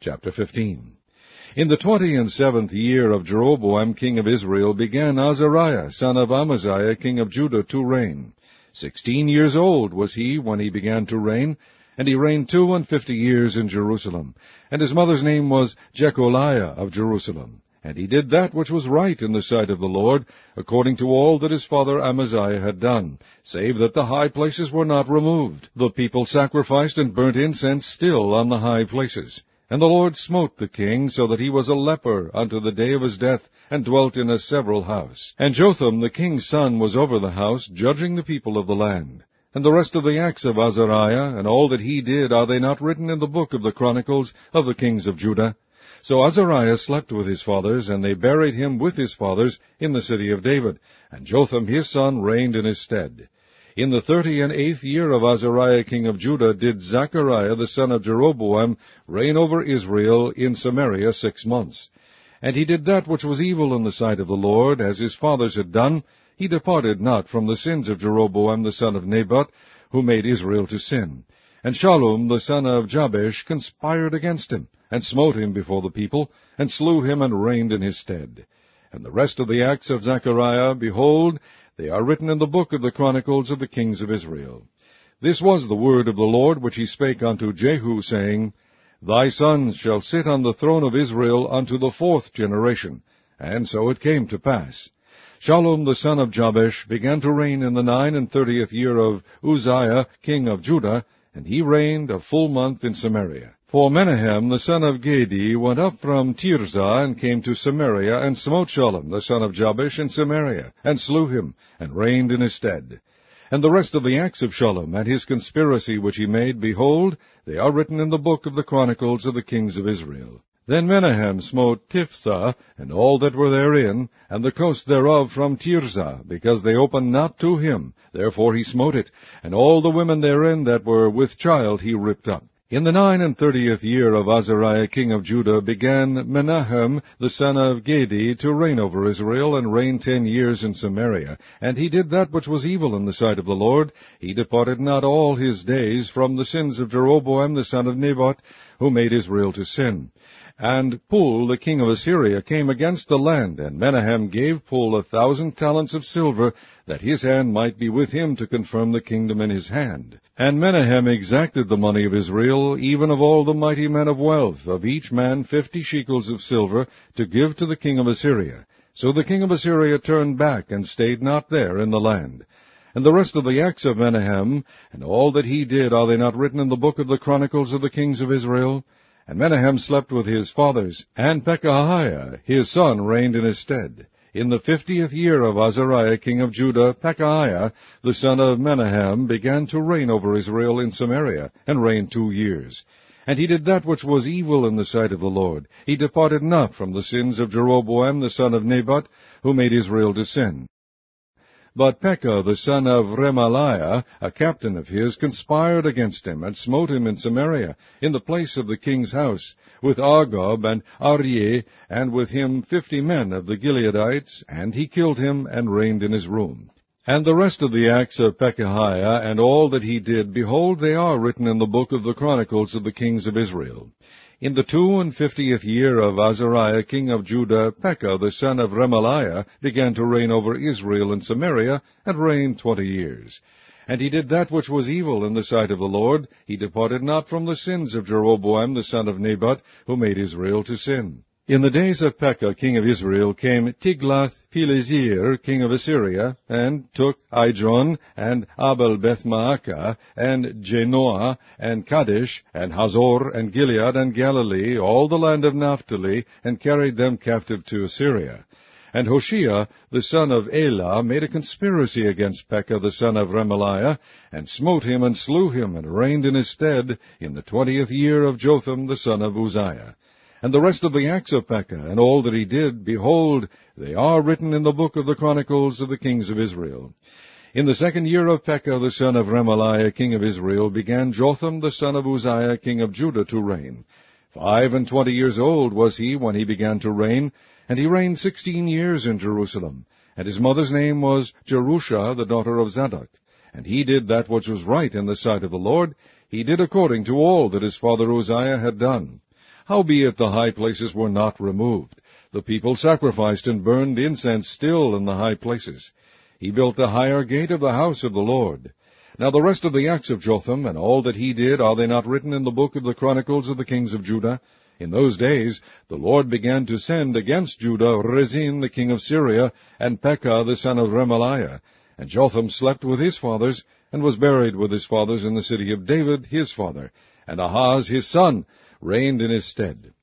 Chapter 15. In the 27th year of Jeroboam king of Israel began Azariah son of Amaziah king of Judah to reign. 16 years old was he when he began to reign, and he reigned 52 years in Jerusalem. And his mother's name was Jecholiah of Jerusalem. And he did that which was right in the sight of the Lord, according to all that his father Amaziah had done, save that the high places were not removed. The people sacrificed and burnt incense still on the high places. And the Lord smote the king, so that he was a leper unto the day of his death, and dwelt in a several house. And Jotham the king's son was over the house, judging the people of the land. And the rest of the acts of Azariah, and all that he did, are they not written in the book of the Chronicles of the kings of Judah? So Azariah slept with his fathers, and they buried him with his fathers in the city of David. And Jotham his son reigned in his stead. In the 38th year of Azariah king of Judah did Zechariah the son of Jeroboam reign over Israel in Samaria 6 months. And he did that which was evil in the sight of the Lord, as his fathers had done. He departed not from the sins of Jeroboam the son of Nebat, who made Israel to sin. And Shallum the son of Jabesh conspired against him, and smote him before the people, and slew him, and reigned in his stead. And the rest of the acts of Zechariah, behold, they are written in the book of the Chronicles of the kings of Israel. This was the word of the Lord which he spake unto Jehu, saying, Thy sons shall sit on the throne of Israel unto the 4th generation. And so it came to pass. Shallum the son of Jabesh began to reign in the 39th year of Uzziah king of Judah, and he reigned a full month in Samaria. For Menahem the son of Gedi went up from Tirzah, and came to Samaria, and smote Shallum the son of Jabesh in Samaria, and slew him, and reigned in his stead. And the rest of the acts of Shallum, and his conspiracy which he made, behold, they are written in the book of the Chronicles of the kings of Israel. Then Menahem smote Tiphsah, and all that were therein, and the coast thereof from Tirzah, because they opened not to him. Therefore he smote it, and all the women therein that were with child he ripped up. In the 39th year of Azariah king of Judah began Menahem the son of Gedi to reign over Israel, and reigned 10 years in Samaria. And he did that which was evil in the sight of the Lord. He departed not all his days from the sins of Jeroboam the son of Nebat, who made Israel to sin. And Pul the king of Assyria came against the land, and Menahem gave Pul 1,000 talents of silver, that his hand might be with him to confirm the kingdom in his hand. And Menahem exacted the money of Israel, even of all the mighty men of wealth, of each man 50 shekels of silver, to give to the king of Assyria. So the king of Assyria turned back, and stayed not there in the land. And the rest of the acts of Menahem, and all that he did, are they not written in the book of the Chronicles of the kings of Israel? And Menahem slept with his fathers, and Pekahiah his son reigned in his stead. In the 50th year of Azariah king of Judah, Pekahiah the son of Menahem began to reign over Israel in Samaria, and reigned 2 years. And he did that which was evil in the sight of the Lord. He departed not from the sins of Jeroboam the son of Nebat, who made Israel to sin. But Pekah the son of Remaliah, a captain of his, conspired against him, and smote him in Samaria, in the place of the king's house, with Argob and Aryeh, and with him 50 men of the Gileadites, and he killed him, and reigned in his room. And the rest of the acts of Pekahiah, and all that he did, behold, they are written in the book of the Chronicles of the kings of Israel. In the 52nd year of Azariah king of Judah, Pekah the son of Remaliah began to reign over Israel in Samaria, and reigned 20 years. And he did that which was evil in the sight of the Lord. He departed not from the sins of Jeroboam the son of Nebat, who made Israel to sin. In the days of Pekah king of Israel came Tiglath-Pileser king of Assyria, and took Idron, and Abel-Beth-Maacah, and Janoah, and Kadesh, and Hazor, and Gilead, and Galilee, all the land of Naphtali, and carried them captive to Assyria. And Hoshea the son of Elah made a conspiracy against Pekah the son of Remaliah, and smote him, and slew him, and reigned in his stead, in the 20th year of Jotham the son of Uzziah. And the rest of the acts of Pekah, and all that he did, behold, they are written in the book of the Chronicles of the kings of Israel. In the 2nd year of Pekah the son of Remaliah king of Israel began Jotham the son of Uzziah king of Judah to reign. 25 years old was he when he began to reign, and he reigned 16 years in Jerusalem. And his mother's name was Jerusha, the daughter of Zadok. And he did that which was right in the sight of the Lord. He did according to all that his father Uzziah had done. Howbeit the high places were not removed. The people sacrificed and burned incense still in the high places. He built the higher gate of the house of the Lord. Now the rest of the acts of Jotham, and all that he did, are they not written in the book of the Chronicles of the kings of Judah? In those days the Lord began to send against Judah Rezin the king of Syria, and Pekah the son of Remaliah. And Jotham slept with his fathers, and was buried with his fathers in the city of David his father. And Ahaz his son reigned in his stead.